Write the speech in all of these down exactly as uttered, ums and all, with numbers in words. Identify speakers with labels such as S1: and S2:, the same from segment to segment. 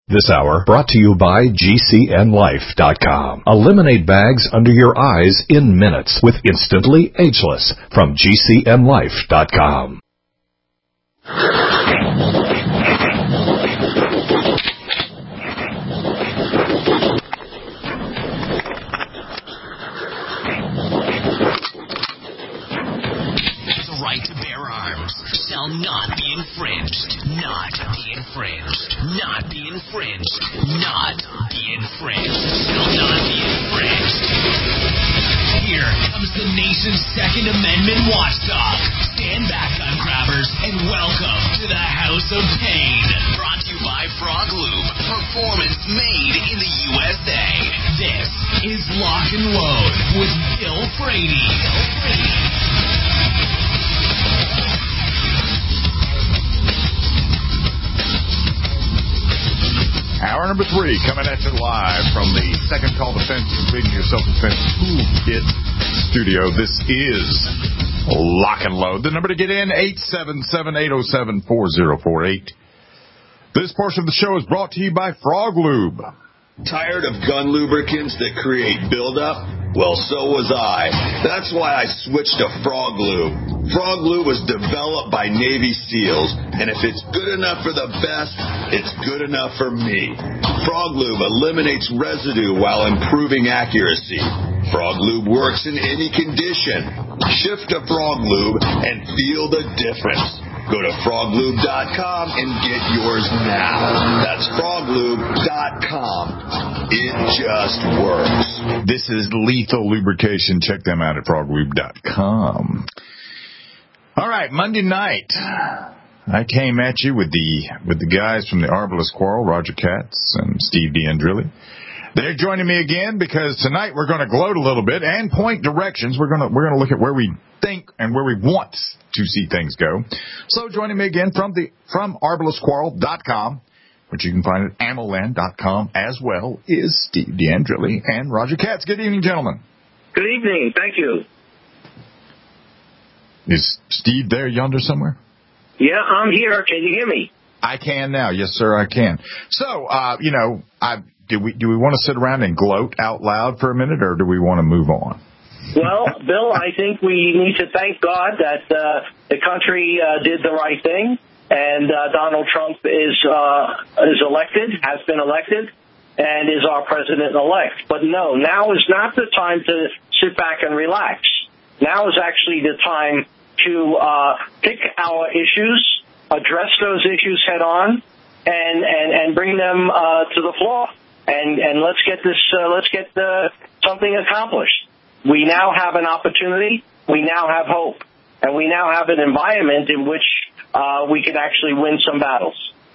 S1: This hour brought to you by G C N Life dot com. Eliminate bags under your eyes in minutes with Instantly Ageless from G C N Life dot com.
S2: The right to bear arms shall not be infringed. Not be infringed. Not be infringed. Not be infringed. Shall not be infringed. Here comes the nation's Second Amendment watchdog. Stand back, gun grabbers, and welcome to the House of Pain. Brought to you by Frog Lube. Performance made in the U S A. This is Lock and Load with Bill Frady. Bill Frady.
S3: Hour number three coming at you live from the Second Call Defense, Completing Your Self-Defense Toolkit studio. This is Lock and Load. The number to get in, eight seven seven, eight oh seven, four oh four eight. This portion of the show is brought to you by Frog Lube.
S4: Tired of gun lubricants that create buildup? Well, so was I. That's why I switched to Frog Lube. Frog Lube was developed by Navy SEALs, and if it's good enough for the best, it's good enough for me. Frog Lube eliminates residue while improving accuracy. Frog Lube works in any condition. Shift to Frog Lube and feel the difference. Go to frog lube dot com and get yours now. That's frog lube dot com. It just works.
S3: This is lethal lubrication. Check them out at frog lube dot com. All right, Monday night, I came at you with the with the guys from the Arbalest Quarrel, Roger Katz and Steve D'Andrilli. They're joining me again because tonight we're going to gloat a little bit and point directions. We're going to we're going to look at where we think and where we want to see things go. So joining me again from the from arbalest quarrel dot com, which you can find at ammo land dot com as well, is Steve D'Andrilli and Roger Katz. Good evening, gentlemen.
S5: Good evening. Thank you.
S3: Is Steve there yonder somewhere?
S5: Yeah, I'm here. Can you hear me?
S3: I can now. Yes, sir, I can. So, uh, you know, I, do we do we want to sit around and gloat out loud for a minute, or do we want to move on?
S5: Well, Bill, I think we need to thank God that uh, the country uh, did the right thing, and uh, Donald Trump is uh, is elected, has been elected, and is our president-elect. But no, now is not the time to sit back and relax. Now is actually the time to uh, pick our issues, address those issues head-on, and, and, and bring them uh, to the floor. And, and let's get this, uh, let's get uh, something accomplished. We now have an opportunity. We now have hope. And we now have an environment in which uh, we can actually win some battles.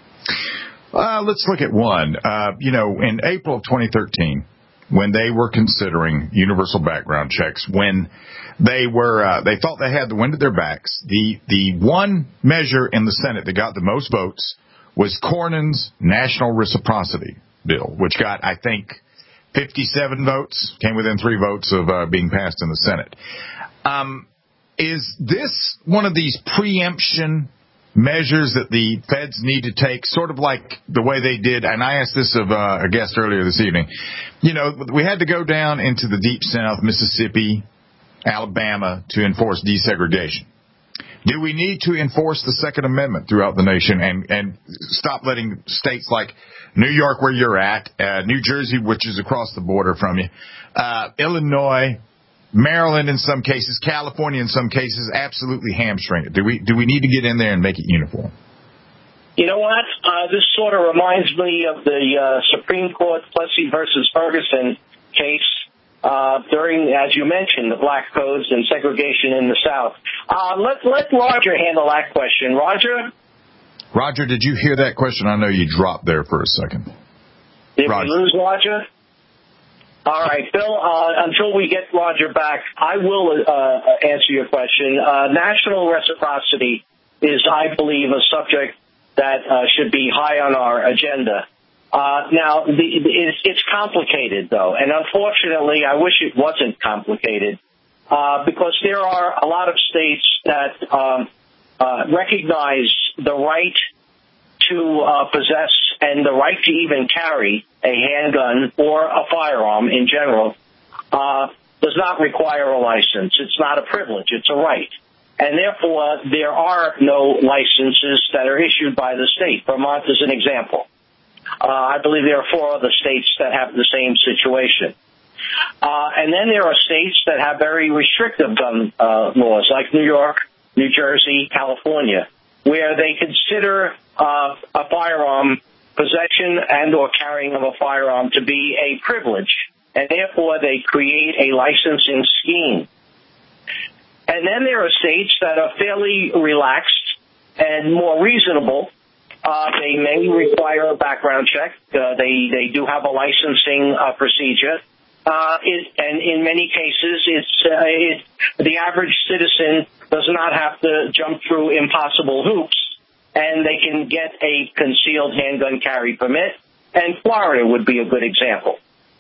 S3: Uh, let's look at one. Uh, you know, in April of twenty thirteen, when they were considering universal background checks, when they were, uh, they thought they had the wind at their backs, the, the one measure in the Senate that got the most votes was Cornyn's national reciprocity bill, which got, I think, fifty-seven votes, came within three votes of uh, being passed in the Senate. Um, is this one of these preemption measures that the feds need to take, sort of like the way they did, and I asked this of uh, a guest earlier this evening, you know, we had to go down into the deep south, Mississippi, Alabama, to enforce desegregation. Do we need to enforce the Second Amendment throughout the nation and, and stop letting states like New York, where you're at, uh, New Jersey, which is across the border from you, uh, Illinois, Maryland in some cases, California in some cases, absolutely hamstring it? Do we do we need to get in there and make it uniform?
S5: You know what? Uh, this sort of reminds me of the uh, Supreme Court Plessy versus Ferguson case uh, during, as you mentioned, the black codes and segregation in the South. Uh, let let Roger handle that question. Roger?
S3: Roger, did you hear that question? I know you dropped there for a second.
S5: Did
S3: Roger.
S5: we lose Roger? All right, Bill, uh, until we get Roger back, I will uh, answer your question. Uh, national reciprocity is, I believe, a subject that uh, should be high on our agenda. Uh, now, the, it's, it's complicated, though, and unfortunately, I wish it wasn't complicated, uh, because there are a lot of states that um, uh, recognize the right to uh, possess and the right to even carry a handgun or a firearm in general uh, does not require a license. It's not a privilege. It's a right. And therefore, there are no licenses that are issued by the state. Vermont is an example. Uh, I believe there are four other states that have the same situation. Uh, and then there are states that have very restrictive gun uh, laws, like New York, New Jersey, California, where they consider uh, a firearm possession and or carrying of a firearm to be a privilege, and therefore they create a licensing scheme. And then there are states that are fairly relaxed and more reasonable. Uh, they may require a background check. Uh, they, they do have a licensing uh, procedure. Uh, it, and in many cases, it's uh, it, the average citizen does not have to jump through impossible hoops, and they can get a concealed handgun carry permit. And Florida would be a good example.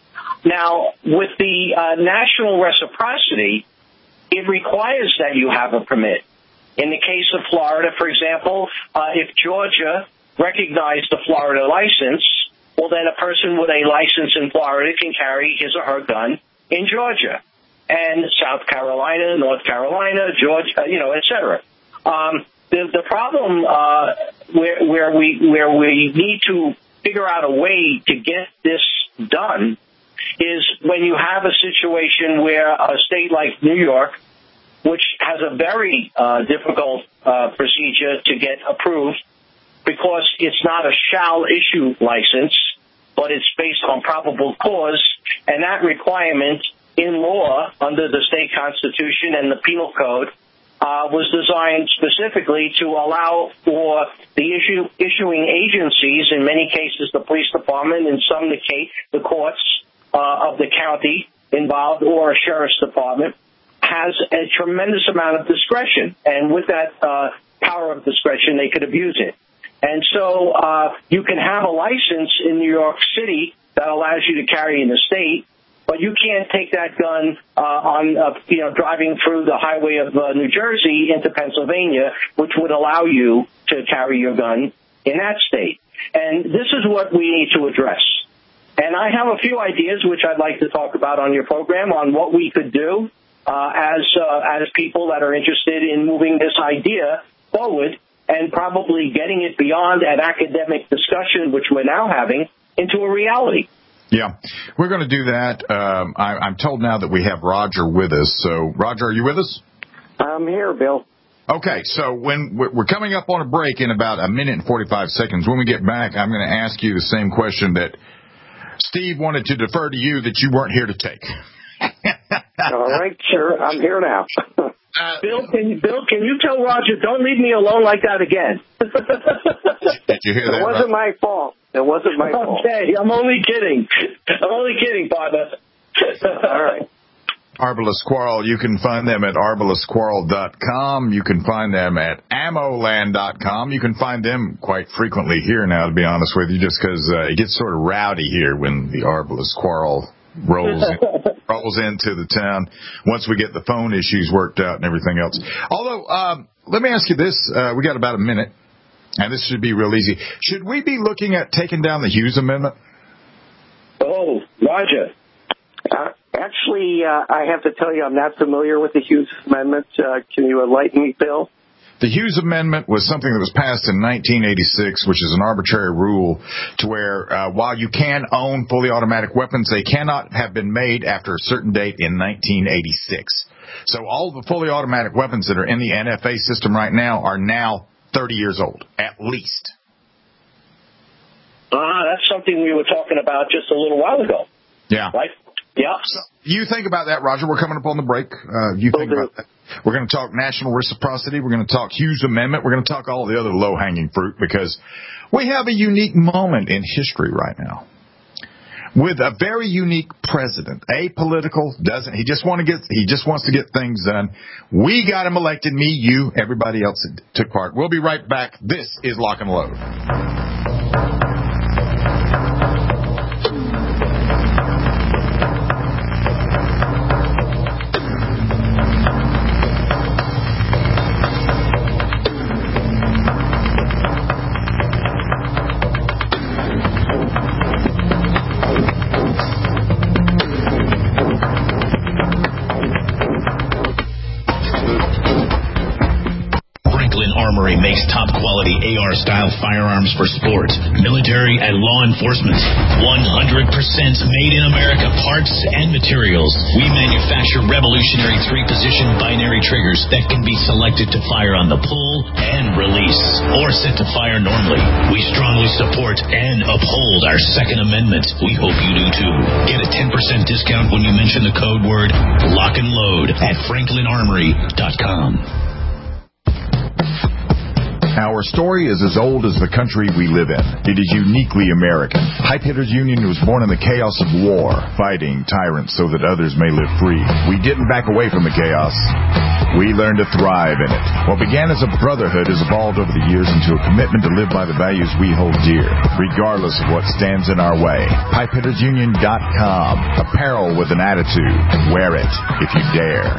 S5: Now, with the uh, national reciprocity, it requires that you have a permit. In the case of Florida, for example, uh, if Georgia recognized the Florida license, well, then a person with a license in Florida can carry his or her gun in Georgia, and South Carolina, North Carolina, Georgia, you know, et cetera. Um, the, the problem uh, where, where we where we need to figure out a way to get this done is when you have a situation where a state like New York, which has a very uh, difficult uh, procedure to get approved, because it's not a shall issue license, but it's based on probable cause, and that requirement in law under the state constitution and the penal code uh, was designed specifically to allow for the issue, issuing agencies, in many cases the police department, in some the case the courts uh, of the county involved, or a sheriff's department, has a tremendous amount of discretion, and with that uh, power of discretion, they could abuse it. And so uh, you can have a license in New York City that allows you to carry in the state, but you can't take that gun uh, on, uh, you know, driving through the highway of uh, New Jersey into Pennsylvania, which would allow you to carry your gun in that state. And this is what we need to address. And I have a few ideas which I'd like to talk about on your program on what we could do uh, as uh, as people that are interested in moving this idea forward, and probably getting it beyond an academic discussion, which we're now having, into a reality.
S3: Yeah, we're going to do that. Um, I, I'm told now that we have Roger with us. So, Roger, are you with us?
S6: I'm here, Bill.
S3: Okay, so when we're coming up on a break in about a minute and forty-five seconds. When we get back, I'm going to ask you the same question that Steve wanted to defer to you that you weren't here to take.
S6: All right, sure. I'm here now.
S5: Uh, Bill, can you, Bill, can you tell Roger, don't leave me alone like that again?
S3: Did you hear that?
S6: It wasn't
S3: right?
S6: my fault. It wasn't my fault.
S5: Okay, I'm only kidding. I'm only kidding, partner.
S6: All right.
S3: Arbalest Quarrel, you can find them at arbalest quarrel dot com. You can find them at ammoland dot com. You can find them quite frequently here now, to be honest with you, just because uh, it gets sort of rowdy here when the Arbalest Quarrel rolls in, rolls into the town once we get the phone issues worked out and everything else. Although, um, let me ask you this. Uh, we got about a minute, and this should be real easy. Should we be looking at taking down the Hughes Amendment?
S5: Oh, Roger.
S6: Uh, actually, uh, I have to tell you, I'm not familiar with the Hughes Amendment. Uh, can you enlighten me, Bill?
S3: The Hughes Amendment was something that was passed in nineteen eighty-six, which is an arbitrary rule to where uh, while you can own fully automatic weapons, they cannot have been made after a certain date in nineteen eighty-six. So all the fully automatic weapons that are in the N F A system right now are now thirty years old, at least.
S5: Ah, that's something we were talking about just a little while ago.
S3: Yeah.
S5: Right? Yeah.
S3: So you think about that, Roger. We're coming up on the break. Uh, you think about that. We're going to talk national reciprocity. We're going to talk Hughes Amendment. We're going to talk all the other low-hanging fruit, because we have a unique moment in history right now with a very unique president. Apolitical, doesn't he just want to get he just wants to get things done. We got him elected. Me, you, everybody else that took part. We'll be right back. This is Lock and Load.
S7: quality A R-style firearms for sport, military, and law enforcement. one hundred percent made in America parts and materials. We manufacture revolutionary three-position binary triggers that can be selected to fire on the pull and release, or set to fire normally. We strongly support and uphold our Second Amendment. We hope you do too. Get a ten percent discount when you mention the code word Lock and Load at franklin armory dot com.
S3: Our story is as old as the country we live in. It is uniquely American. Pipe Hitters Union was born in the chaos of war, fighting tyrants so that others may live free. We didn't back away from the chaos. We learned to thrive in it. What began as a brotherhood has evolved over the years into a commitment to live by the values we hold dear, regardless of what stands in our way. pipe hitters union dot com. Apparel with an attitude. Wear it if you dare.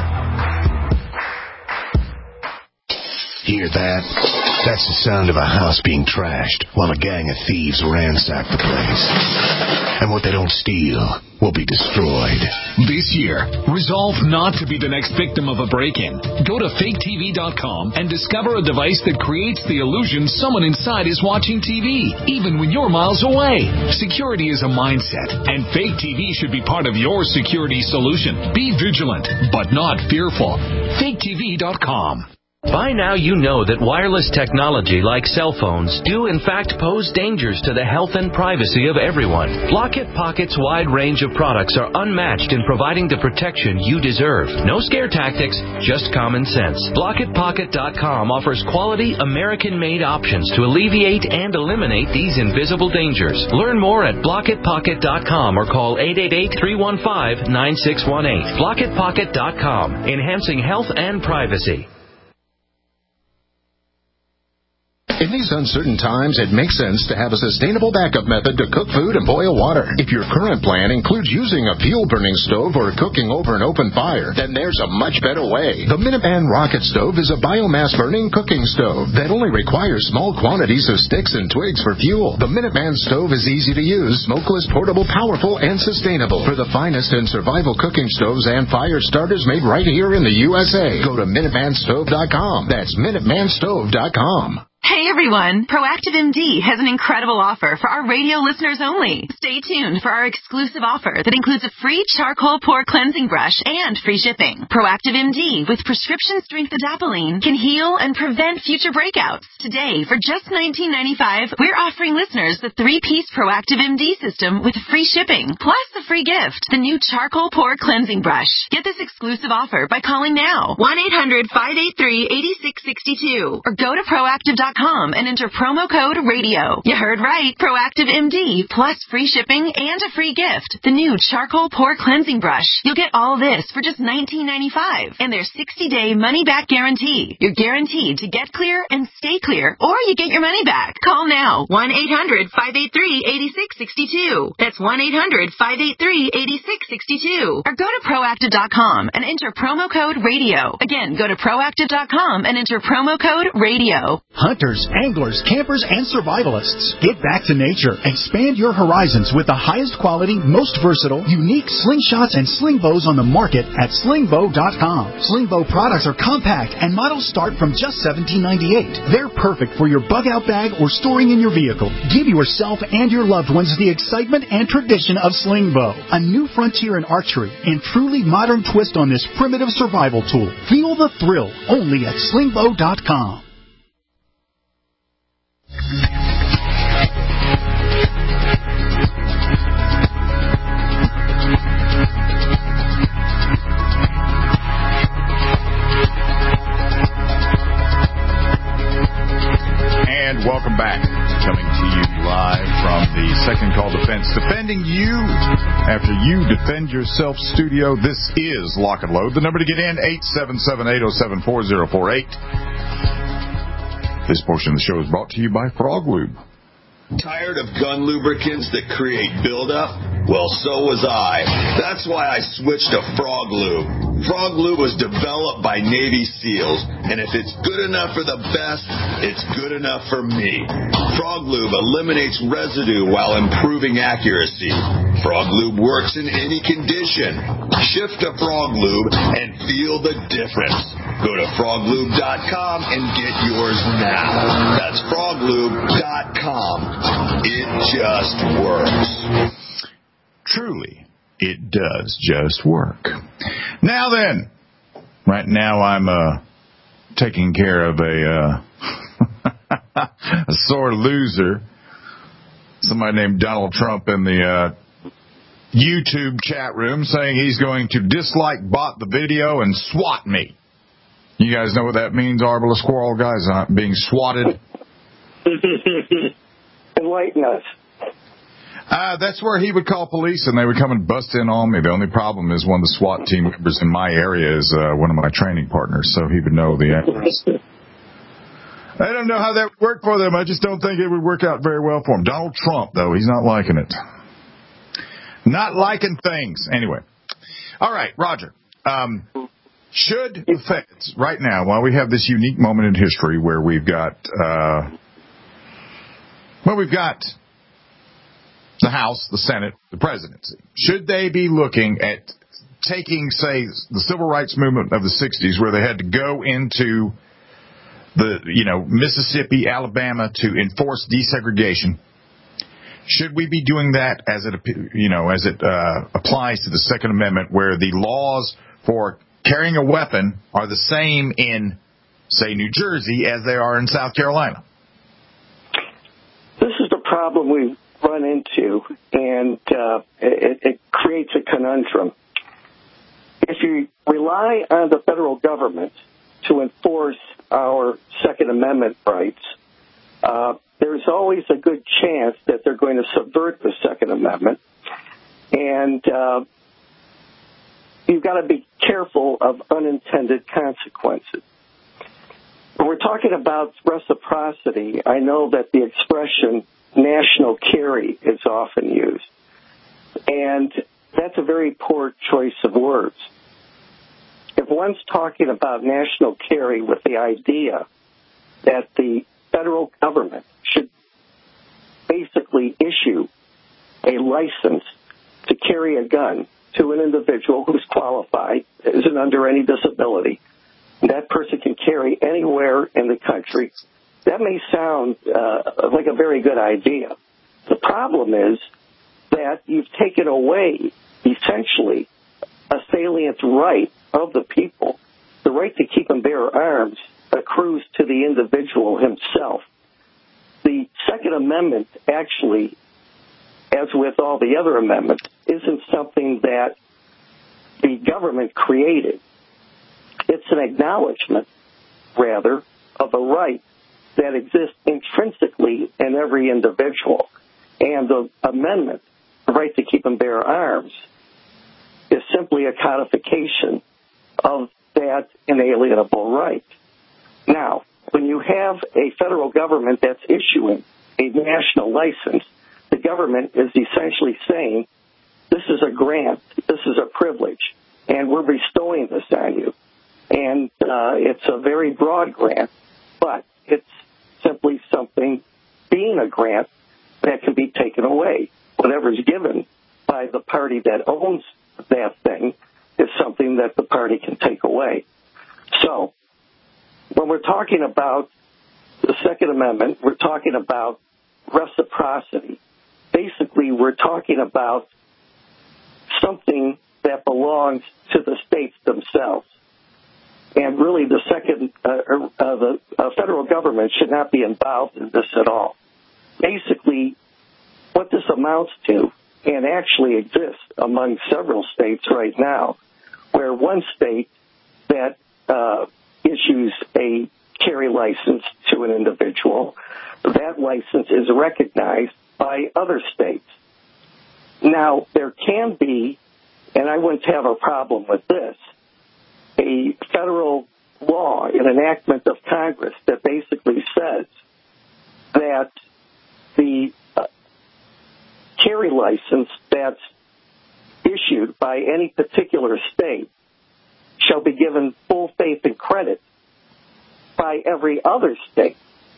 S8: Hear that? That's the sound of a house being trashed while a gang of thieves ransack the place. And what they don't steal will be destroyed.
S1: This year, resolve not to be the next victim of a break-in. Go to fake T V dot com and discover a device that creates the illusion someone inside is watching T V, even when you're miles away. Security is a mindset, and Fake T V should be part of your security solution. Be vigilant, but not fearful. fake T V dot com.
S9: By now you know that wireless technology like cell phones do in fact pose dangers to the health and privacy of everyone. Blockit Pocket's wide range of products are unmatched in providing the protection you deserve. No scare tactics, just common sense. Blockit Pocket dot com offers quality American-made options to alleviate and eliminate these invisible dangers. Learn more at Blockit Pocket dot com or call eight eight eight, three one five, nine six one eight. Blockit Pocket dot com, enhancing health and privacy.
S10: In these uncertain times, it makes sense to have a sustainable backup method to cook food and boil water. If your current plan includes using a fuel-burning stove or cooking over an open fire, then there's a much better way. The Minuteman Rocket Stove is a biomass-burning cooking stove that only requires small quantities of sticks and twigs for fuel. The Minuteman Stove is easy to use, smokeless, portable, powerful, and sustainable. For the finest in survival cooking stoves and fire starters made right here in the U S A, go to Minuteman Stove dot com. That's Minuteman Stove dot com.
S11: Hey everyone, Proactive M D has an incredible offer for our radio listeners only. Stay tuned for our exclusive offer that includes a free charcoal pore cleansing brush and free shipping. Proactive M D with prescription strength adapalene can heal and prevent future breakouts. Today, for just nineteen ninety-five dollars, we're offering listeners the three-piece Proactive M D system with free shipping, plus the free gift, the new charcoal pore cleansing brush. Get this exclusive offer by calling now, one eight hundred, five eight three, eight six six two, or go to proactive dot com and enter promo code radio. You heard right. Proactive M D plus free shipping and a free gift. The new charcoal pore cleansing brush. You'll get all this for just nineteen ninety-five dollars and their sixty-day money-back guarantee. You're guaranteed to get clear and stay clear, or you get your money back. Call now. one eight hundred, five eight three, eight six six two. That's one eight hundred, five eight three, eight six six two. Or go to proactive dot com and enter promo code radio. Again, go to proactive dot com and enter promo code radio.
S12: Hunters, anglers, campers, and survivalists. Get back to nature. Expand your horizons with the highest quality, most versatile, unique slingshots and sling bows on the market at sling bow dot com. Sling bow products are compact and models start from just seventeen ninety-eight. They're perfect for your bug out bag or storing in your vehicle. Give yourself and your loved ones the excitement and tradition of sling bow, a new frontier in archery and truly modern twist on this primitive survival tool. Feel the thrill only at sling bow dot com.
S3: And welcome back. Coming to you live from the Second Call Defense, defending you after you defend yourself studio. This is Lock and Load. The number to get in, eight seven seven, eight oh seven, four oh four eight. This portion of the show is brought to you by Frog Lube.
S4: Tired of gun lubricants that create buildup? Well, so was I. That's why I switched to Frog Lube. Frog Lube was developed by Navy SEALs, and if it's good enough for the best, it's good enough for me. Frog Lube eliminates residue while improving accuracy. Frog Lube works in any condition. Shift to Frog Lube and feel the difference. Go to frog lube dot com and get yours now. That's frog lube dot com. It just works.
S3: Truly, it does just work. Now then, right now I'm uh, taking care of a, uh, a sore loser. Somebody named Donald Trump in the uh, YouTube chat room saying he's going to dislike bot the video and swat me. You guys know what that means, Arbala Squirrel guys? I'm being swatted.
S6: Enlighten us.
S3: Uh, that's where he would call police and they would come and bust in on me. The only problem is one of the SWAT team members in my area is uh, one of my training partners, so he would know the address. I don't know how that would work for them. I just don't think it would work out very well for him. Donald Trump, though, he's not liking it. Not liking things. Anyway. All right, Roger. Um, should the feds, right now, while we have this unique moment in history where we've got, uh, well, we've got the House, the Senate, the presidency, should they be looking at taking, say, the civil rights movement of the sixties where they had to go into the, you know, Mississippi, Alabama to enforce desegregation? Should we be doing that as it, you know, as it uh, applies to the Second Amendment, where the laws for carrying a weapon are the same in, say, New Jersey as they are in South Carolina?
S6: This is the problem we run into, and uh, it, it creates a conundrum. If you rely on the federal government to enforce our Second Amendment rights, uh, there's always a good chance that they're going to subvert the Second Amendment, and uh, you've got to be careful of unintended consequences. When we're talking about reciprocity, I know that the expression national carry is often used, and that's a very poor choice of words. If one's talking about national carry with the idea that the federal government should basically issue a license to carry a gun to an individual who's qualified, isn't under any disability, that person can carry anywhere in the country, that may sound uh, like a very good idea. The problem is that you've taken away, essentially, a salient right of the people. The right to keep and bear arms accrues to the individual himself. The Second Amendment actually, as with all the other amendments, isn't something that the government created. It's an acknowledgement, rather, of a right that exists intrinsically in every individual. And the amendment, the right to keep and bear arms, is simply a codification of that inalienable right. Now, when you have a federal government that's issuing a national license, the government is essentially saying, this is a grant, this is a privilege, and we're bestowing this on you. And uh, it's a very broad grant, but it's simply something, being a grant, that can be taken away. Whatever's given by the party that owns that thing is something that the party can take away. So, when we're talking about the Second Amendment, we're talking about reciprocity. Basically, we're talking about something that belongs to the states themselves. And really, the second, uh, uh, the uh, federal government should not be involved in this at all. Basically, what this amounts to, and actually exists among several states right now, where one state that uh, issues a carry license to an individual, that license is recognized by other states. Now, there can be, and I wouldn't have a problem with this, a federal law, an enactment of Congress that basically says that the uh, carry license that's issued by any particular state shall be given full faith and credit by every other state.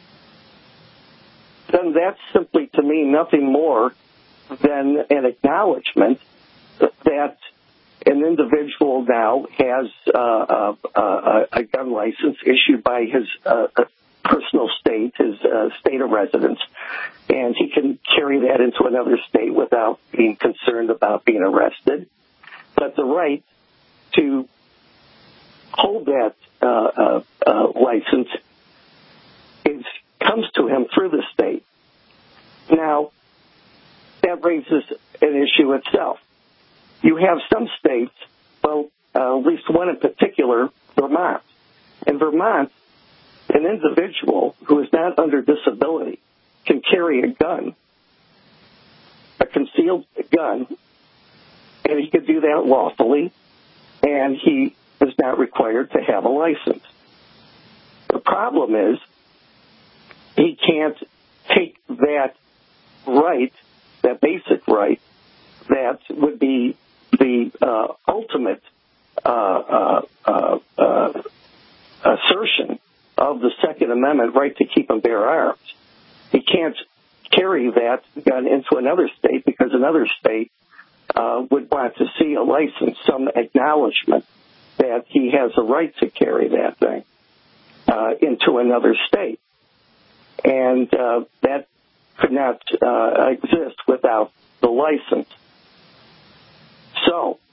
S6: Then that's simply, to me, nothing more than an acknowledgement that an individual now has uh, a, a gun license issued by his uh, personal state, his uh, state of residence, and he can carry that into another state without being concerned about being arrested. But the right to hold that uh, uh, uh, license is, comes to him through the state. Now, that raises an issue itself. You have some states, well, uh, at least one in particular, Vermont. In Vermont, an individual who is not under disability can carry a gun, a concealed gun, and he could do that lawfully, and he is not required to have a license. The problem is he can't take that right, that basic right, that would be the uh, ultimate uh, uh, uh, uh, assertion of the Second Amendment right to keep and bear arms. He can't carry that gun into another state because another state uh, would want to see a license, some acknowledgement that he has a right to carry that thing uh, into another state. And uh, that could not uh, exist without the license. So,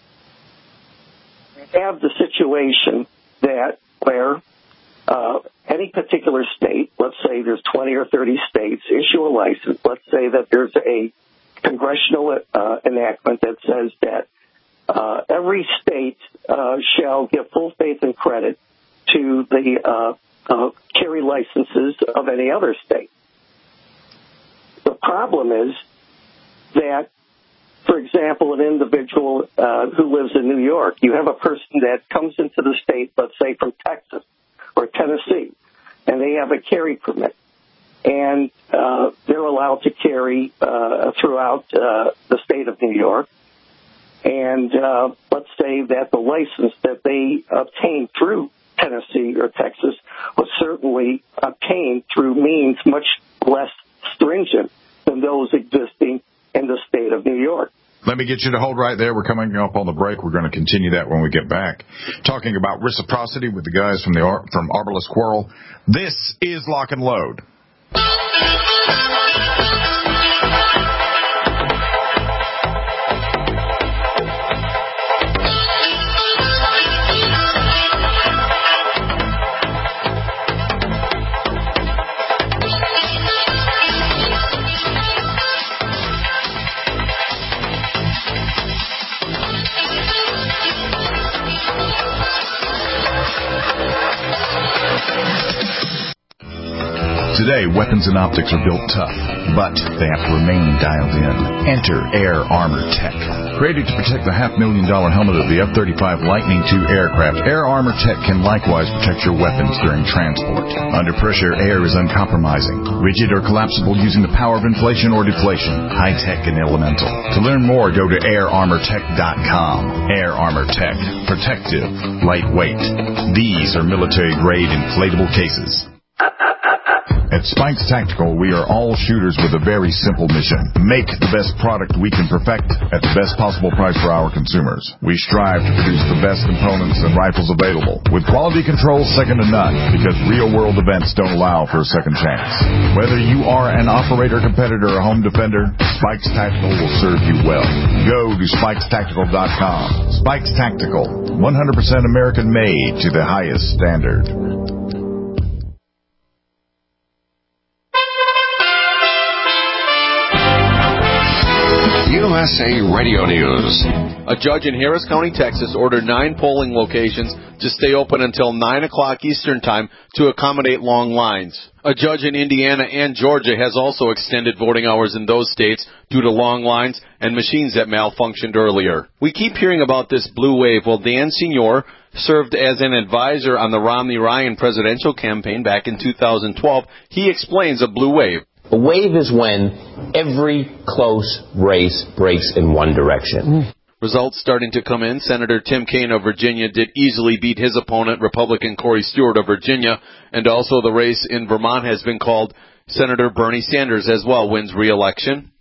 S6: we have the situation that where uh, any particular state, let's say there's twenty or thirty states, issue a license. Let's say that there's a congressional uh, enactment that says that uh, every state uh, shall give full faith and credit to the uh, uh, carry licenses of any other state. The problem is that, for example, an individual uh, who lives in New York, you have a person that comes into the state, let's say from Texas or Tennessee, and they have a carry permit. And uh, they're allowed to carry uh, throughout uh, the state of New York. And uh, let's say that the license that they obtained through Tennessee or Texas was certainly obtained through means much less stringent than those existing in the state of New York.
S3: Let me get you to hold right there. We're coming up on the break. We're going to continue that when we get back. Talking about reciprocity with the guys from the Ar- from Arbalest Squirrel. This is Lock and Load. Today, weapons and optics are built tough, but they have to remain dialed in. Enter Air Armor Tech. Created to protect the half-million dollar helmet of the F thirty-five Lightning two aircraft, Air Armor Tech can likewise protect your weapons during transport. Under pressure, air is uncompromising, rigid or collapsible using the power of inflation or deflation, high-tech and elemental. To learn more, go to air armor tech dot com. Air Armor Tech. Protective. Lightweight. These are military-grade inflatable cases. At Spikes Tactical, we are all shooters with a very simple mission. Make the best product we can perfect at the best possible price for our consumers. We strive to produce the best components and rifles available, with quality control second to none, because real-world events don't allow for a second chance. Whether you are an operator, competitor, or home defender, Spikes Tactical will serve you well. Go to spikes tactical dot com. Spikes Tactical, one hundred percent American-made to the highest standard.
S13: U S A Radio News.
S14: A judge in Harris County, Texas, ordered nine polling locations to stay open until nine o'clock Eastern Time to accommodate long lines. A judge in Indiana and Georgia has also extended voting hours in those states due to long lines and machines that malfunctioned earlier. We keep hearing about this blue wave. Well, Dan Senior served as an advisor on the Romney-Ryan presidential campaign back in two thousand twelve. He explains a blue wave.
S15: A wave is when every close race breaks in one direction.
S14: Results starting to come in. Senator Tim Kaine of Virginia did easily beat his opponent, Republican Corey Stewart of Virginia, and also the race in Vermont has been called. Senator Bernie Sanders as well wins re-election.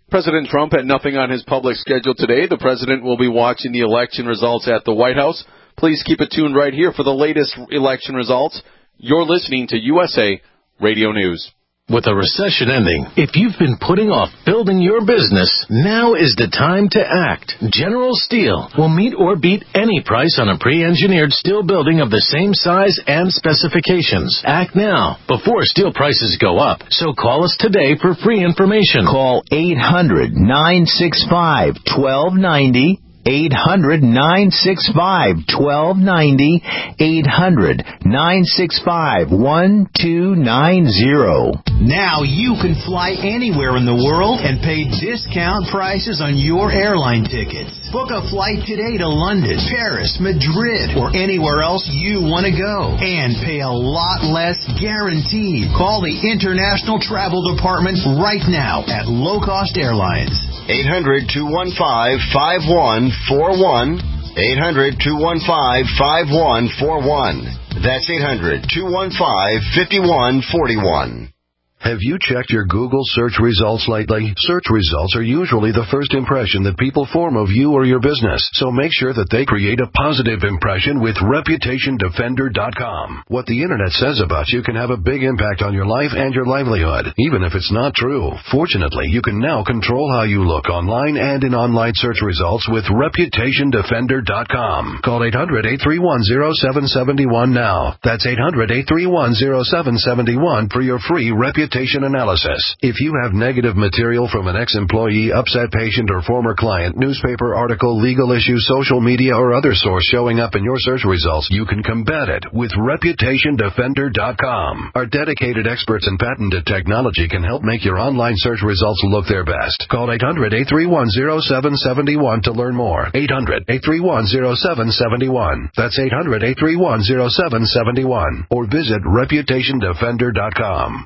S14: President Trump had nothing on his public schedule today. The president will be watching the election results at the White House. Please keep it tuned right here for the latest election results. You're listening to U S A Radio News.
S10: With a recession ending, if you've been putting off building your business, now is the time to act. General Steel will meet or beat any price on a pre-engineered steel building of the same size and specifications. Act now, before steel prices go up. So call us today for free information.
S16: Call eight hundred, nine six five, one two nine zero. eight hundred, nine six five, one two nine zero. eight hundred, nine six five, one two nine zero.
S17: Now you can fly anywhere in the world and pay discount prices on your airline tickets. Book a flight today to London, Paris, Madrid, or anywhere else you want to go. And pay a lot less guaranteed. Call the International Travel Department right now at Low Cost Airlines.
S8: eight hundred, two one five, five one four one. eight hundred, two one five, five one four one. That's eight hundred, two one five, five one four one.
S18: Have you checked your Google search results lately? Search results are usually the first impression that people form of you or your business, so make sure that they create a positive impression with Reputation Defender dot com. What the Internet says about you can have a big impact on your life and your livelihood, even if it's not true. Fortunately, you can now control how you look online and in online search results with Reputation Defender dot com. Call eight hundred, eight three one, zero seven seven one now. That's eight hundred, eight three one, zero seven seven one for your free Reputation analysis. If you have negative material from an ex-employee, upset patient, or former client, newspaper article, legal issue, social media, or other source showing up in your search results, you can combat it with Reputation Defender dot com. Our dedicated experts in patented technology can help make your online search results look their best. Call eight hundred, eight three one, zero seven seven one to learn more. eight hundred, eight three one, zero seven seven one. That's eight hundred, eight three one, zero seven seven one. Or visit Reputation Defender dot com.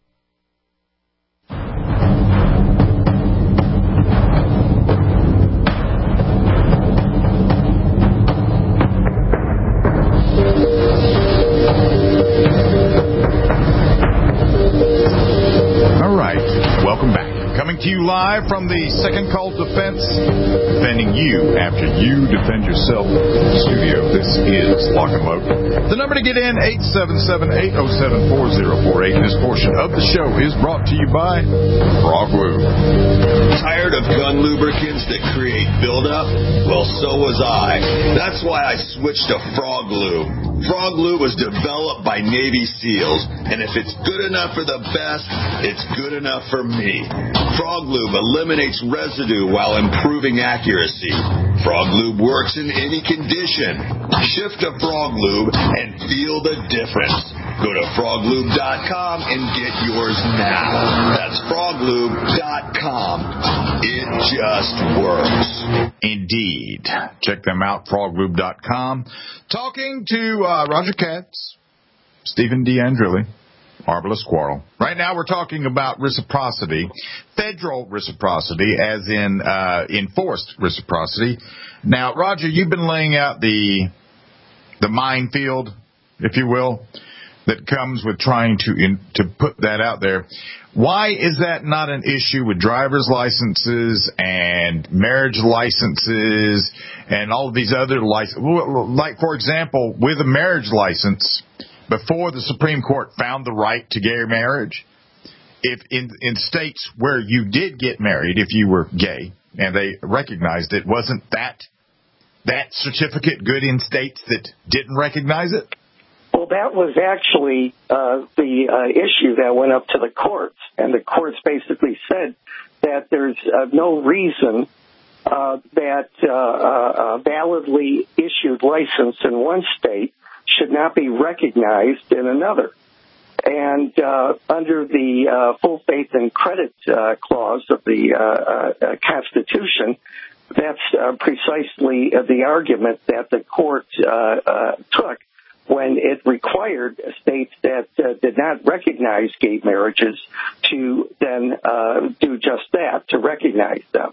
S3: Welcome back. Coming to you live from the Second Call Defense, defending you after you defend yourself studio. This is Lock and Load. The number to get in, eight seven seven, eight oh seven, four oh four eight. This portion of the show is brought to you by Frog Lube.
S4: Tired of gun lubricants that create buildup? Well, so was I. That's why I switched to Frog Lube. Frog Lube was developed by Navy SEALs, and if it's good enough for the best, it's good enough for me. Frog Lube eliminates residue while improving accuracy. Frog Lube works in any condition. Shift to Frog Lube and feel the difference. Go to frog lube dot com and get yours now. That's frog lube dot com. It just works.
S3: Indeed. Check them out, frog lube dot com. Talking to uh, Roger Katz, Stephen D'Andrilli, Marvelous Quarrel. Right now we're talking about reciprocity, federal reciprocity, as in uh, enforced reciprocity. Now, Roger, you've been laying out the the minefield, if you will, that comes with trying to in, to put that out there. Why is that not an issue with driver's licenses and marriage licenses and all of these other licenses? Like, for example, with a marriage license, before the Supreme Court found the right to gay marriage, if in, in states where you did get married, if you were gay, and they recognized it, wasn't that that certificate good in states that didn't recognize it?
S6: Well, that was actually uh, the uh, issue that went up to the courts, and the courts basically said that there's uh, no reason uh, that uh, a validly issued license in one state should not be recognized in another. And uh, under the uh, full faith and credit uh, clause of the uh, uh, Constitution, that's uh, precisely the argument that the court uh, uh, took when it required states that uh, did not recognize gay marriages to then uh, do just that, to recognize them.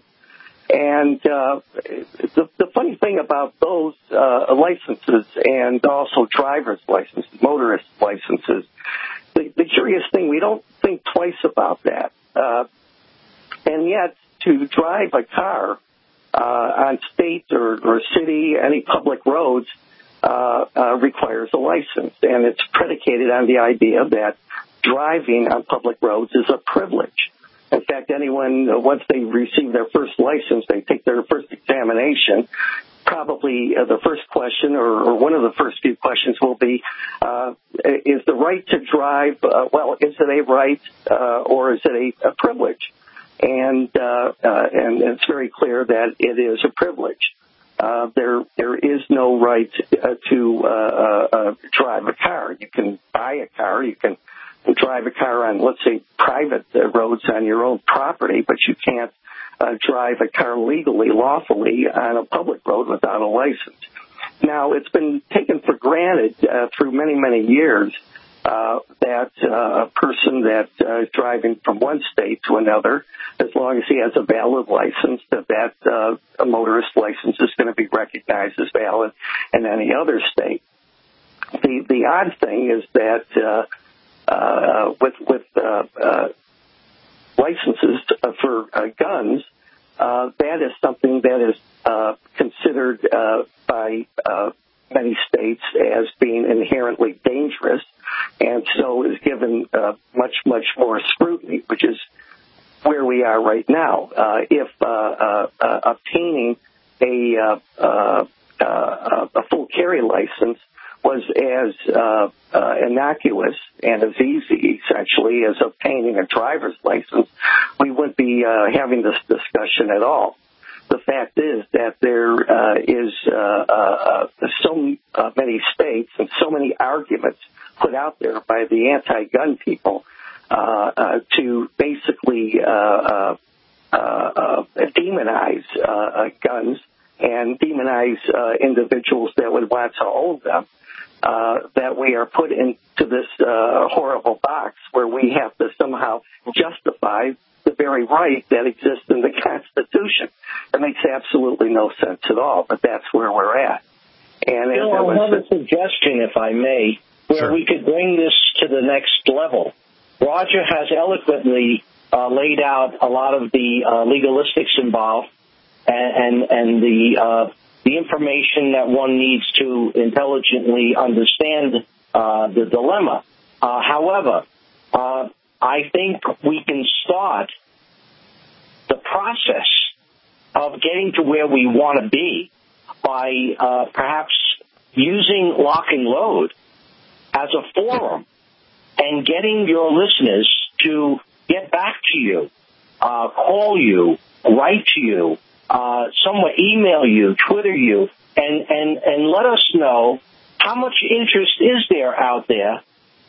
S6: And uh, the, the funny thing about those uh, licenses and also driver's licenses, motorist licenses, the, the curious thing, we don't think twice about that. Uh, and yet, to drive a car uh, on state or, or city, any public roads, uh, uh, requires a license. And it's predicated on the idea that driving on public roads is a privilege. In fact, anyone, uh, once they receive their first license, they take their first examination, probably uh, the first question or, or one of the first few questions will be, uh, is the right to drive, uh, well, is it a right uh, or is it a, a privilege? And, uh, uh, and it's very clear that it is a privilege. Uh, there, there is no right uh, to uh, uh, drive a car. You can buy a car, you can drive a car on, let's say, private uh, roads on your own property, but you can't uh, drive a car legally, lawfully on a public road without a license. Now, it's been taken for granted uh, through many, many years uh, that uh, a person that uh, is driving from one state to another, as long as he has a valid license, that that uh, a motorist license is going to be recognized as valid in any other state. The the odd thing is that uh, uh, with with uh, uh, licenses for uh, guns, uh, that is something that is uh, considered uh, by uh, many states as being inherently dangerous, and so is given uh, much, much more scrutiny, which is where we are right now. Uh, if uh, uh, uh, obtaining a, uh, uh, uh, a full carry license was as uh, uh, innocuous and as easy, essentially, as obtaining a driver's license, we wouldn't be uh, having this discussion at all. The fact is that there uh, is uh, uh, so uh, many states and so many arguments put out there by the anti-gun people uh, uh, to basically uh, uh, uh, demonize uh, guns and demonize uh, individuals that would want to own them, uh, that we are put into this uh, horrible box where we have to somehow justify the very right that exists in the Constitution. It makes absolutely no sense at all, but that's where we're at. And
S5: Bill, I have a suggestion, if I may, where sure. we could bring this to the next level. Roger has eloquently uh, laid out a lot of the uh, legalistics involved and and, and the uh, the information that one needs to intelligently understand uh, the dilemma. Uh, however, uh, I think we can start the process of getting to where we want to be by uh, perhaps using Lock and Load as a forum and getting your listeners to get back to you, uh, call you, write to you, uh, somewhere email you, Twitter you, and, and, and let us know how much interest is there out there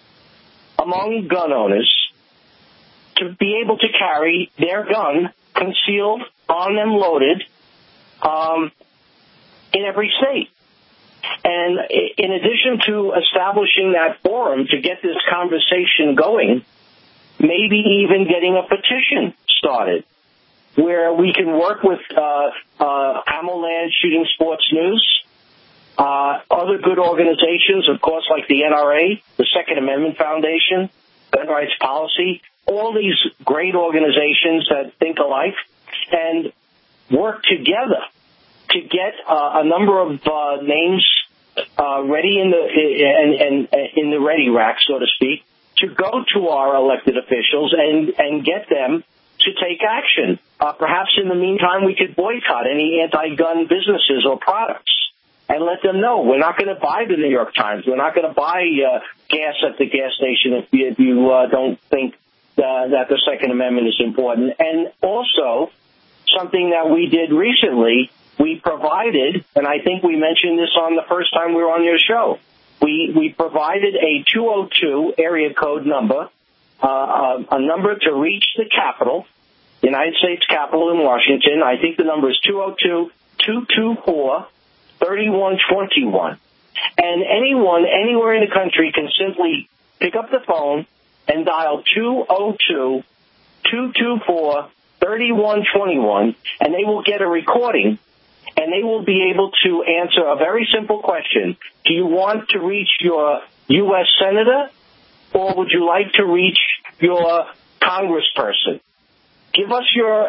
S5: among gun owners to be able to carry their gun concealed, on them loaded, um, in every state. And in addition to establishing that forum to get this conversation going, maybe even getting a petition started where we can work with uh, uh, AmmoLand Shooting Sports News, uh, other good organizations, of course, like the N R A, the Second Amendment Foundation, Gun Rights Policy, all these great organizations that think alike, and work together to get uh, a number of uh, names uh, ready in the in, in, in the ready rack, so to speak, to go to our elected officials and, and get them to take action. Uh, perhaps in the meantime, we could boycott any anti-gun businesses or products and let them know we're not going to buy the New York Times. We're not going to buy uh, gas at the gas station if you, if you uh, don't think uh, that the Second Amendment is important. And also, something that we did recently, we provided, and I think we mentioned this on the first time we were on your show, we, we provided a two oh two area code number, uh, a number to reach the Capitol, United States Capitol in Washington. I think the number is two oh two, two two four, three one two one. And anyone anywhere in the country can simply pick up the phone and dial two oh two, two two four, three one two one, and they will get a recording, and they will be able to answer a very simple question. Do you want to reach your U S Senator, or would you like to reach your congressperson? Give us your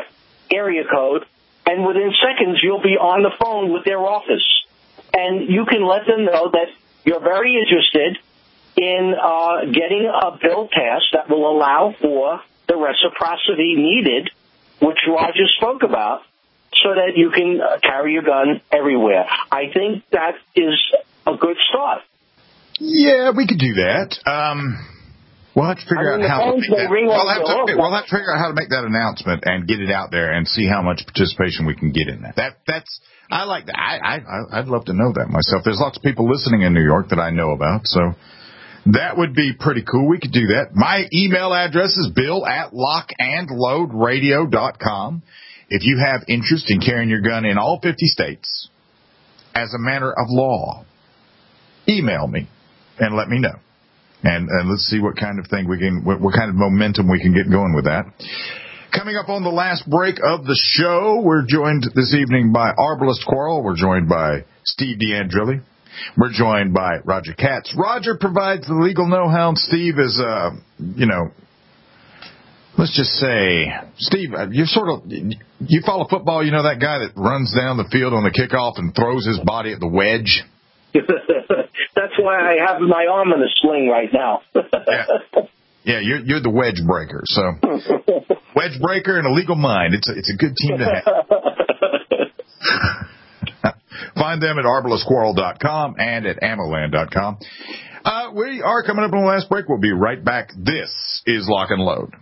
S5: area code, and within seconds you'll be on the phone with their office. And you can let them know that you're very interested in uh, getting a bill passed that will allow for the reciprocity needed, which Roger spoke about, so that you can uh, carry your gun everywhere. I think that is a good start.
S3: Yeah, we could do that. Um, we'll have to figure
S5: I mean,
S3: out how to make that.
S5: We'll
S3: have to, we'll have to figure out how to make that announcement and get it out there and see how much participation we can get in that. That that's I like that. I, I I'd love to know that myself. There's lots of people listening in New York that I know about, so that would be pretty cool. We could do that. My email address is bill at lock and load radio dot com. If you have interest in carrying your gun in all fifty states as a matter of law, email me and let me know. And, and let's see what kind of thing we can, what, what kind of momentum we can get going with that. Coming up on the last break of the show, we're joined this evening by Arbalist Quarrel. We're joined by Steve D'Angeli. We're joined by Roger Katz. Roger provides the legal know-how, and Steve is, uh, you know, let's just say, Steve, you're sort of, you follow football, you know that guy that runs down the field on the kickoff and throws his body at the wedge?
S5: That's why I have my arm in a sling right now.
S3: yeah. yeah, you're you're the wedge breaker. So, wedge breaker and a legal mind. It's a, it's a good team to have. Find them at arbalist quarrel dot com and at ammoland dot com. Uh, we are coming up on the last break. We'll be right back. This is Lock and Load.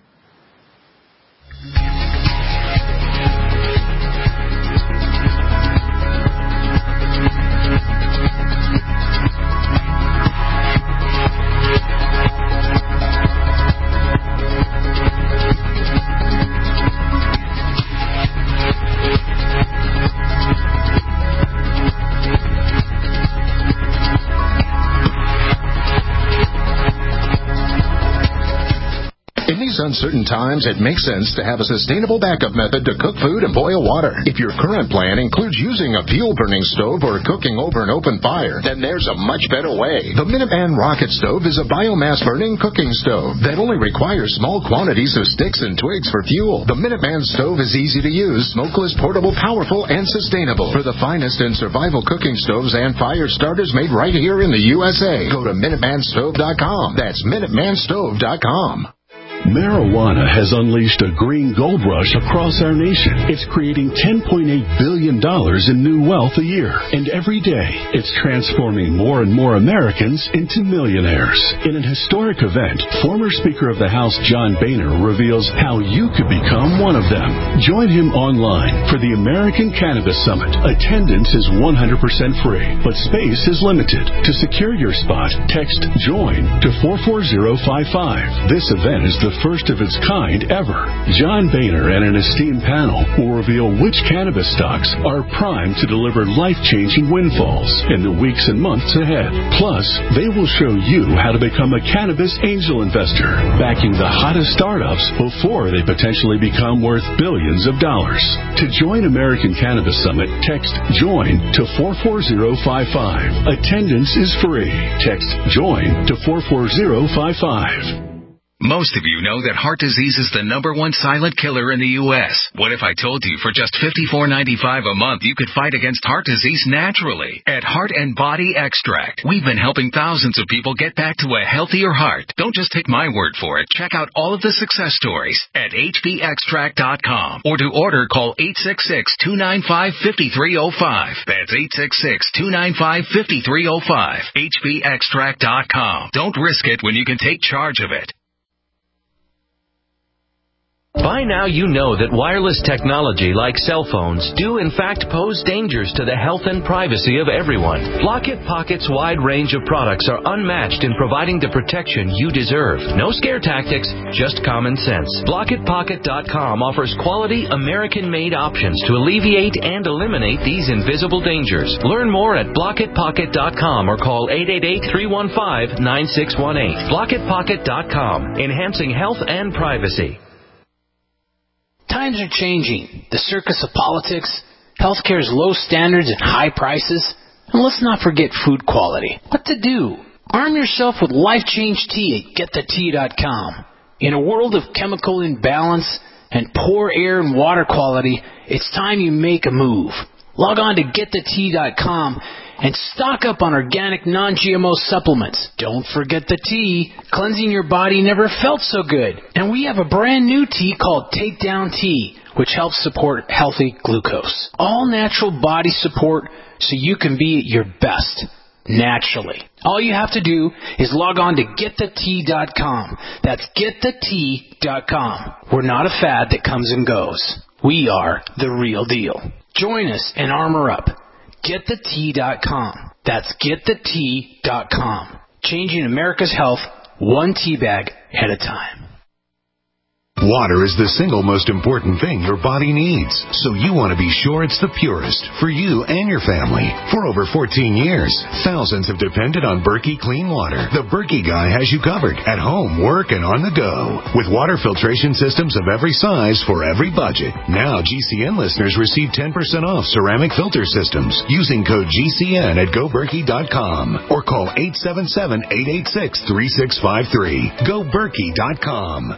S10: Uncertain times, it makes sense to have a sustainable backup method to cook food and boil water. If your current plan includes using a fuel-burning stove or cooking over an open fire, then there's a much better way. The Minuteman Rocket Stove is a biomass-burning cooking stove that only requires small quantities of sticks and twigs for fuel. The Minuteman Stove is easy to use, smokeless, portable, powerful, and sustainable. For the finest in survival cooking stoves and fire starters made right here in the U S A, go to minuteman stove dot com. That's minuteman stove dot com.
S19: Marijuana has unleashed a green gold rush across our nation. It's creating ten point eight billion dollars in new wealth a year. And every day, it's transforming more and more Americans into millionaires. In an historic event, former Speaker of the House John Boehner reveals how you could become one of them. Join him online for the American Cannabis Summit. Attendance is one hundred percent free, but space is limited. To secure your spot, text JOIN to four four zero five five. This event is the the first of its kind ever. John Boehner and an esteemed panel will reveal which cannabis stocks are primed to deliver life-changing windfalls in the weeks and months ahead. Plus, they will show you how to become a cannabis angel investor, backing the hottest startups before they potentially become worth billions of dollars. To join American Cannabis Summit, text JOIN to four four zero five five. Attendance is free. Text JOIN to four four zero five five.
S1: Most of you know that heart disease is the number one silent killer in the U S What if I told you for just fifty-four ninety-five a month you could fight against heart disease naturally? At Heart and Body Extract, we've been helping thousands of people get back to a healthier heart. Don't just take my word for it. Check out all of the success stories at h b extract dot com, or to order, call eight six six, two nine five, five three zero five. That's eight six six, two nine five, five three zero five. h b extract dot com. Don't risk it when you can take charge of it.
S9: By now you know that wireless technology like cell phones do in fact pose dangers to the health and privacy of everyone. Lock-It Pocket's wide range of products are unmatched in providing the protection you deserve. No scare tactics, just common sense. Lock It Pocket dot com offers quality American-made options to alleviate and eliminate these invisible dangers. Learn more at Lock It Pocket dot com or call eight eight eight, three one five, nine six one eight. Lock It Pocket dot com, enhancing health and privacy.
S20: Times are changing. The circus of politics, healthcare's low standards and high prices, and let's not forget food quality. What to do? Arm yourself with Life Change Tea at get the tea dot com. In a world of chemical imbalance and poor air and water quality, it's time you make a move. Log on to get the tea dot com and stock up on organic non-G M O supplements. Don't forget the tea. Cleansing your body never felt so good. And we have a brand new tea called Takedown Tea, which helps support healthy glucose. All natural body support so you can be at your best naturally. All you have to do is log on to get the tea dot com. That's get the tea dot com. We're not a fad that comes and goes. We are the real deal. Join us and armor up. get the tea dot com. That's get the tea dot com. Changing America's health one tea bag at a time.
S18: Water is the single most important thing your body needs, so you want to be sure it's the purest for you and your family. For over fourteen years, thousands have depended on Berkey Clean Water. The Berkey guy has you covered at home, work, and on the go. With water filtration systems of every size for every budget. Now G C N listeners receive ten percent off ceramic filter systems using code G C N at go berkey dot com or call eight seven seven, eight eight six, three six five three. go berkey dot com.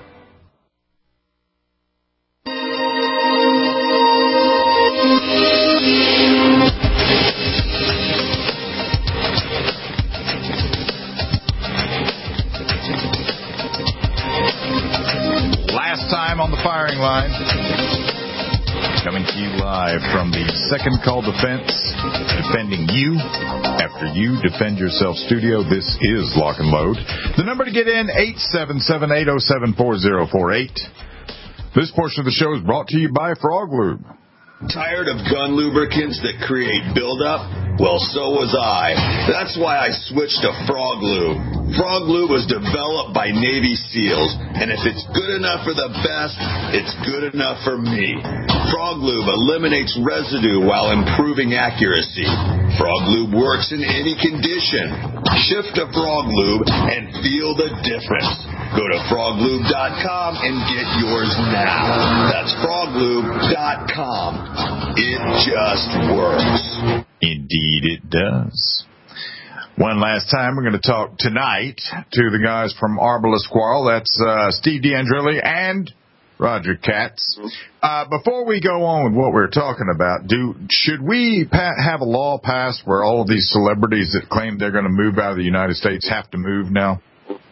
S3: Last time on the firing line, coming to you live from the Second Call Defense, defending you after you defend yourself studio. This is Lock and Load. The number to get in, eight seven seven, eight oh seven, four oh four eight. This portion of the show is brought to you by Frog Lube.
S4: Tired of gun lubricants that create buildup? Well, so was I. That's why I switched to Frog Lube. Frog Lube was developed by Navy SEALs, and if it's good enough for the best, it's good enough for me. Frog Lube eliminates residue while improving accuracy. Frog Lube works in any condition. Shift to Frog Lube and feel the difference. Go to frog lube dot com and get yours now. That's frog lube dot com. It just works.
S3: Indeed it does. One last time, we're going to talk tonight to the guys from Arbalest Quarrel. That's uh, Steve D'Andrilli and Roger Katz. Uh, before we go on with what we're talking about, do should we pa- have a law passed where all of these celebrities that claim they're going to move out of the United States have to move now?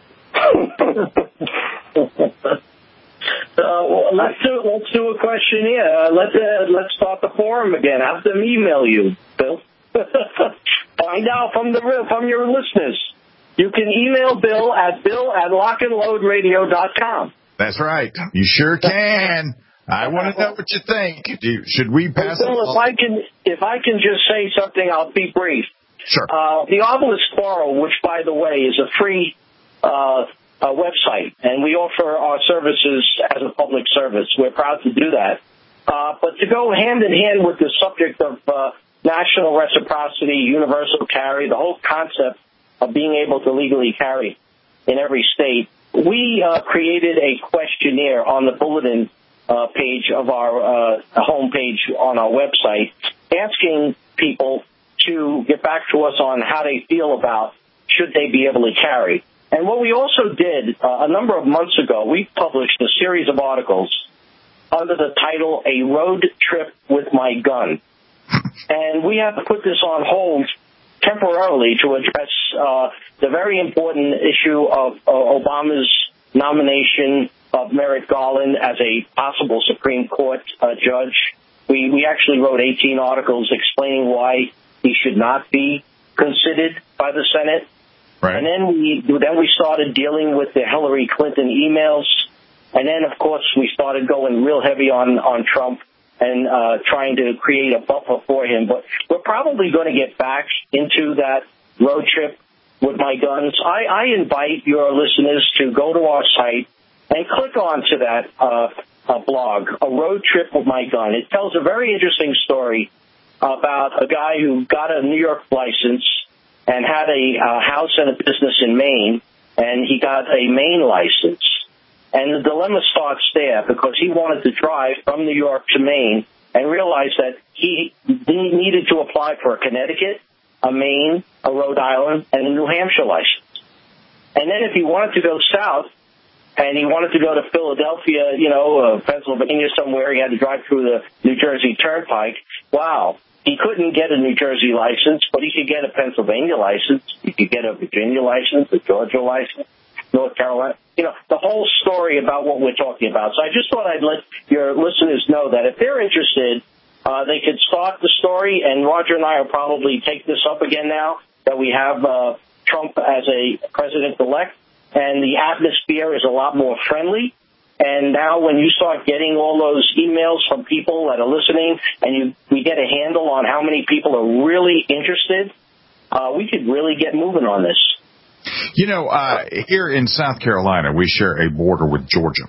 S5: Uh, well, let's do let's do a questionnaire. Uh, let's uh, let's start the forum again. Have them email you, Bill. Find out from the from your listeners. You can email Bill at bill at lock and load radio dot com.
S3: That's right. You sure can. I want to know what you think. Do, should we pass?
S5: Bill, if I can if I can just say something, I'll be brief.
S3: Sure.
S5: Uh, the Arbalest Quarrel, which by the way is a free uh, Uh, website, and we offer our services as a public service. We're proud to do that. Uh, but to go hand in hand with the subject of uh, national reciprocity, universal carry, the whole concept of being able to legally carry in every state, we uh, created a questionnaire on the bulletin uh, page of our uh, homepage on our website, asking people to get back to us on how they feel about should they be able to carry. And what we also did uh, a number of months ago, we published a series of articles under the title, A Road Trip with My Gun. And we have to put this on hold temporarily to address uh, the very important issue of uh, Obama's nomination of Merrick Garland as a possible Supreme Court uh, judge. We, we actually wrote eighteen articles explaining why he should not be considered by the Senate.
S3: Right.
S5: And then we then we started dealing with the Hillary Clinton emails, and then of course we started going real heavy on on Trump and uh, trying to create a buffer for him. But we're probably going to get back into that road trip with my guns. I, I invite your listeners to go to our site and click on to that uh, uh, blog, A Road Trip with My Gun. It tells a very interesting story about a guy who got a New York license and had a uh, house and a business in Maine, and he got a Maine license. And the dilemma starts there because he wanted to drive from New York to Maine and realized that he needed to apply for a Connecticut, a Maine, a Rhode Island, and a New Hampshire license. And then if he wanted to go south and he wanted to go to Philadelphia, you know, uh, Pennsylvania somewhere. He had to drive through the New Jersey Turnpike. Wow. He couldn't get a New Jersey license, but he could get a Pennsylvania license. He could get a Virginia license, a Georgia license, North Carolina. You know, the whole story about what we're talking about. So I just thought I'd let your listeners know that if they're interested, uh, they could start the story, and Roger and I will probably take this up again now that we have uh, Trump as a president-elect, and the atmosphere is a lot more friendly. And now when you start getting all those emails from people that are listening and you we get a handle on how many people are really interested, uh, we could really get moving on this.
S3: You know, uh, here in South Carolina, we share a border with Georgia.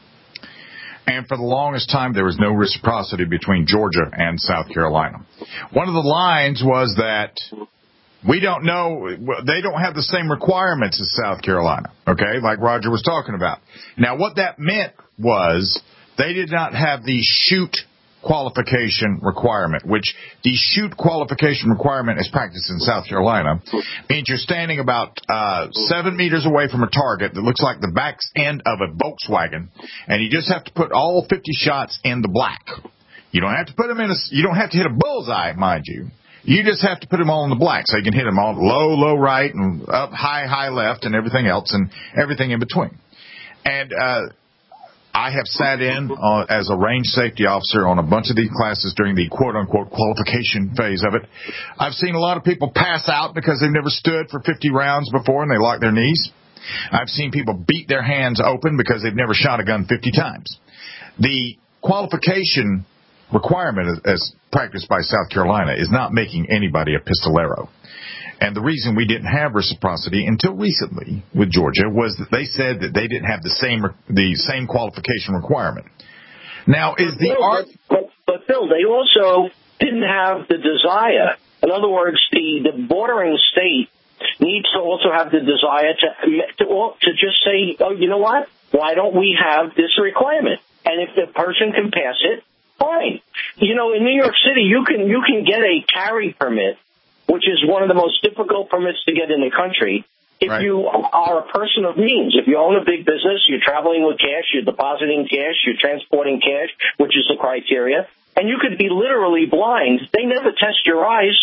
S3: And for the longest time, there was no reciprocity between Georgia and South Carolina. One of the lines was that we don't know, they don't have the same requirements as South Carolina, okay, like Roger was talking about. Now, what that meant was they did not have the shoot qualification requirement, which the shoot qualification requirement is practiced in South Carolina, means you're standing about uh seven meters away from a target that looks like the back end of a Volkswagen, and you just have to put all fifty shots in the black. You don't have to put them in a, you don't have to hit a bullseye, mind you. You just have to put them all in the black, so you can hit them all low, low right, and up, high, high left, and everything else, and everything in between. And uh I have sat in uh, as a range safety officer on a bunch of these classes during the quote-unquote qualification phase of it. I've seen a lot of people pass out because they've never stood for fifty rounds before and they lock their knees. I've seen people beat their hands open because they've never shot a gun fifty times. The qualification requirement as practiced by South Carolina is not making anybody a pistolero. And the reason we didn't have reciprocity until recently with Georgia was that they said that they didn't have the same the same qualification requirement. Now, is the art...
S5: But, but, Bill, they also didn't have the desire. In other words, the, the bordering state needs to also have the desire to, to, to just say, oh, you know what? Why don't we have this requirement? And if the person can pass it, fine. You know, in New York City, you can you can get a carry permit, which is one of the most difficult permits to get in the country, if right. you are a person of means. If you own a big business, you're traveling with cash, you're depositing cash, you're transporting cash, which is the criteria, and you could be literally blind. They never test your eyes.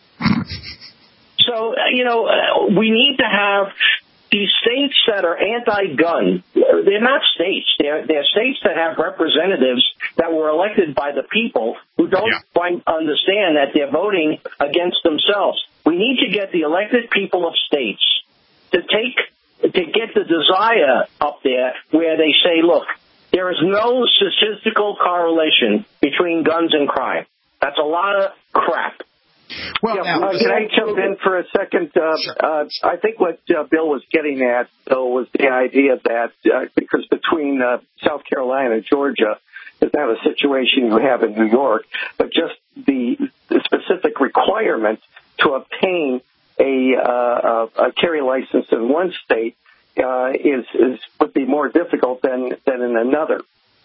S5: So, you know, we need to have these states that are anti-gun. They're not states. They're, they're states that have representatives that were elected by the people who don't yeah. quite understand that they're voting against themselves. We need to get the elected people of states to take, to get the desire up there where they say, look, there is no statistical correlation between guns and crime. That's a lot of crap.
S6: Well, yeah, uh, can I jump in for a second? Uh, sure. uh, I think what uh, Bill was getting at, though, was the idea that uh, because between uh, South Carolina and Georgia is not a situation you have in New York, but just the, the specific requirement to obtain a, uh, a carry license in one state uh, is, is would be more difficult than, than in another.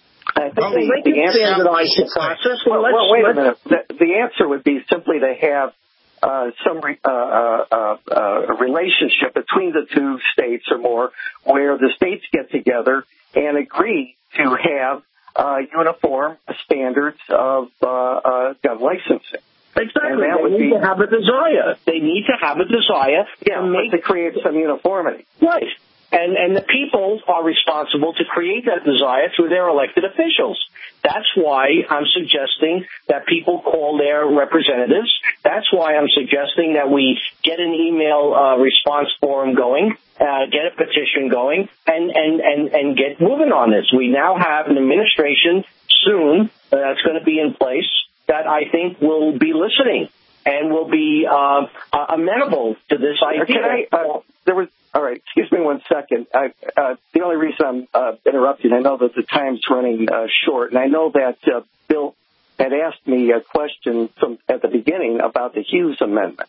S6: I think
S5: well,
S6: the,
S5: they
S6: the answer,
S5: standardize the process. Well,
S6: well, well wait a minute. The, the answer would be simply to have uh, some re, uh, uh, uh, relationship between the two states or more, where the states get together and agree to have uh, uniform standards of uh, uh, gun licensing.
S5: Exactly. And that they would need be, to have a desire. They need to have a desire
S6: yeah,
S5: to, make,
S6: to create some uniformity.
S5: Right. And, and the people are responsible to create that desire through their elected officials. That's why I'm suggesting that people call their representatives. That's why I'm suggesting that we get an email uh, response form going, uh, get a petition going, and, and, and, and get moving on this. We now have an administration soon uh, that's going to be in place that I think will be listening and will be uh, uh, amenable to this idea.
S6: Can I, uh, there was, all right, excuse me one second. I, uh, the only reason I'm uh, interrupting, I know that the time's running uh, short, and I know that uh, Bill had asked me a question from at the beginning about the Hughes Amendment.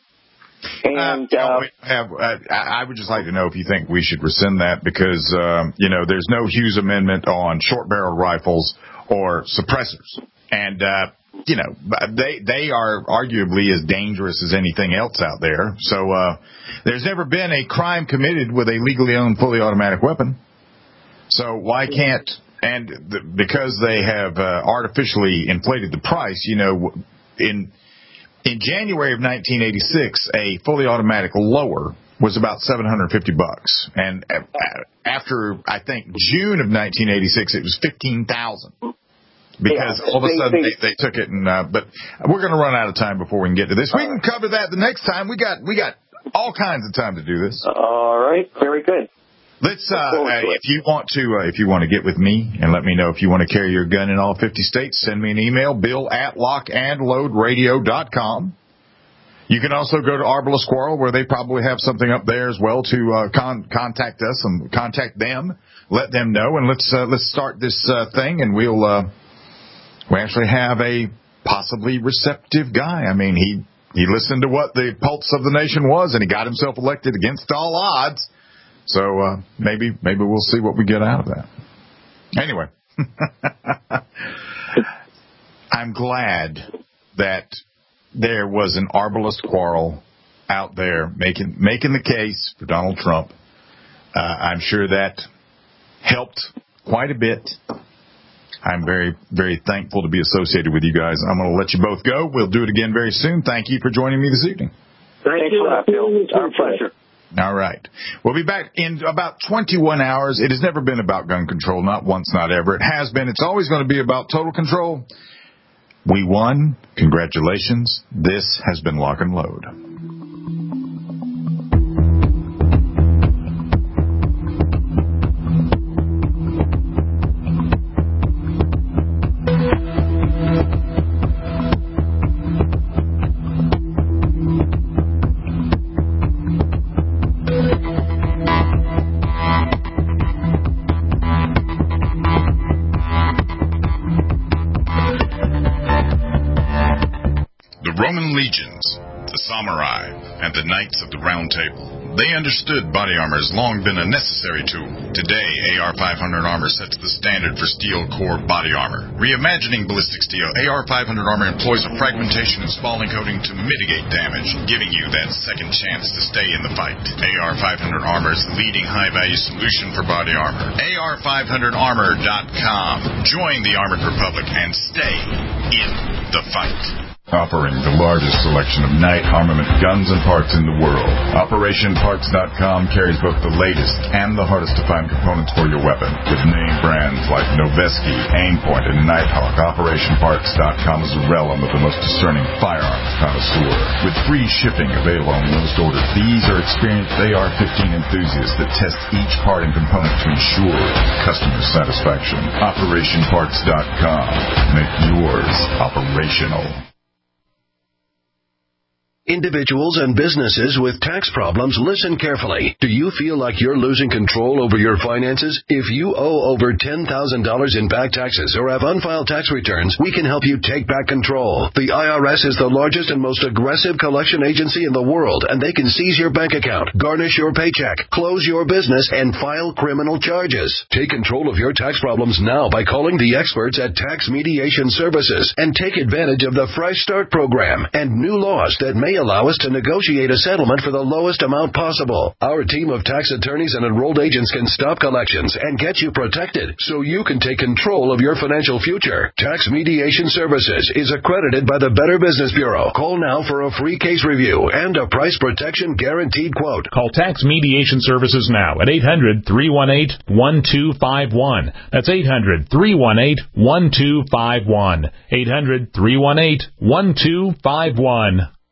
S6: And
S3: uh, uh, have, uh, I would just like to know if you think we should rescind that because, um, you know, there's no Hughes Amendment on short-barreled rifles or suppressors. And, uh, you know, they they are arguably as dangerous as anything else out there. So uh, there's never been a crime committed with a legally owned fully automatic weapon. So why can't, and the, because they have uh, artificially inflated the price, you know, in in January of nineteen eighty-six, a fully automatic lower was about seven hundred fifty bucks. And after, I think, June of nineteen eighty-six, it was fifteen thousand. Because yeah, all of a sudden they, they took it, and uh, but we're going to run out of time before we can get to this. We can cover that the next time. We got we got all kinds of time to do this.
S6: All right, very good.
S3: Let's uh, uh if you want to uh, if you want to get with me and let me know if you want to carry your gun in all fifty states, send me an email, Bill at lock and load radio dot com. You can also go to Arbala Squirrel, where they probably have something up there as well to uh, con- contact us and contact them, let them know, and let's uh, let's start this uh, thing, and we'll uh, we actually have a possibly receptive guy. I mean, he he listened to what the pulse of the nation was, and he got himself elected against all odds. So uh, maybe maybe we'll see what we get out of that. Anyway, I'm glad that there was an arbalist quarrel out there making making the case for Donald Trump. Uh, I'm sure that helped quite a bit. I'm very, very thankful to be associated with you guys. I'm going to let you both go. We'll do it again very soon. Thank you for joining me this evening.
S6: Thank you, Bill. Our pleasure.
S3: All right. We'll be back in about twenty-one hours. It has never been about gun control, not once, not ever. It has been. It's always going to be about total control. We won. Congratulations. This has been Lock and Load.
S21: The Knights of the Round Table. They understood body armor has long been a necessary tool. Today, A R five hundred armor sets the standard for steel core body armor. Reimagining ballistic steel, A R five hundred armor employs a fragmentation and spalling coating to mitigate damage, giving you that second chance to stay in the fight. A R five hundred armor is the leading high-value solution for body armor. A R five hundred armor dot com. Join the Armored Republic and stay in the fight.
S3: Offering the largest selection of night armament guns and parts in the world. Operation Parts dot com carries both the latest and the hardest to find components for your weapon. With name brands like Noveske, Aimpoint, and Nighthawk, Operation Parts dot com is a realm of the most discerning firearms connoisseur. With free shipping available on most orders, these are experienced A R fifteen enthusiasts that test each part and component to ensure customer satisfaction. Operation Parts dot com. Make yours operational.
S18: Individuals and businesses with tax problems, listen carefully. Do you feel like you're losing control over your finances? If you owe over ten thousand dollars in back taxes or have unfiled tax returns, we can help you take back control. The I R S is the largest and most aggressive collection agency in the world, and they can seize your bank account, garnish your paycheck, close your business, and file criminal charges. Take control of your tax problems now by calling the experts at Tax Mediation Services and take advantage of the Fresh Start program and new laws that may allow us to negotiate a settlement for the lowest amount possible. Our team of tax attorneys and enrolled agents can stop collections and get you protected so you can take control of your financial future. Tax Mediation Services is accredited by the Better Business Bureau. Call now for a free case review and a price protection guaranteed quote.
S22: Call Tax Mediation Services now at eight hundred, three one eight, one two five one. That's eight hundred, three one eight, one two five one. eight hundred, three one eight, one two five one.